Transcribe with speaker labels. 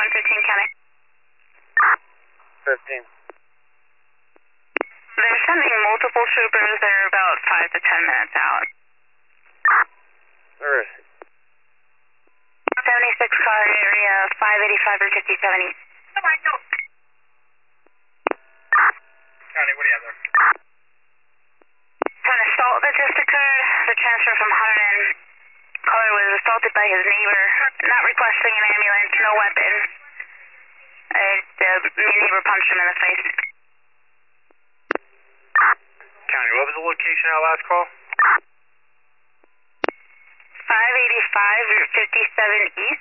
Speaker 1: 115 County.
Speaker 2: 15.
Speaker 1: They're sending multiple troopers. They're about 5 to 10 minutes out.
Speaker 2: Where is he?
Speaker 1: 76 car area, 585 or 57 East.
Speaker 2: County, what do you have there?
Speaker 1: An assault that just occurred. The transfer from Hunter caller was assaulted by his neighbor, not requesting an ambulance, no weapon. The neighbor punched him in the face.
Speaker 2: County, what was the location of that last call?
Speaker 1: 585 or 57 East.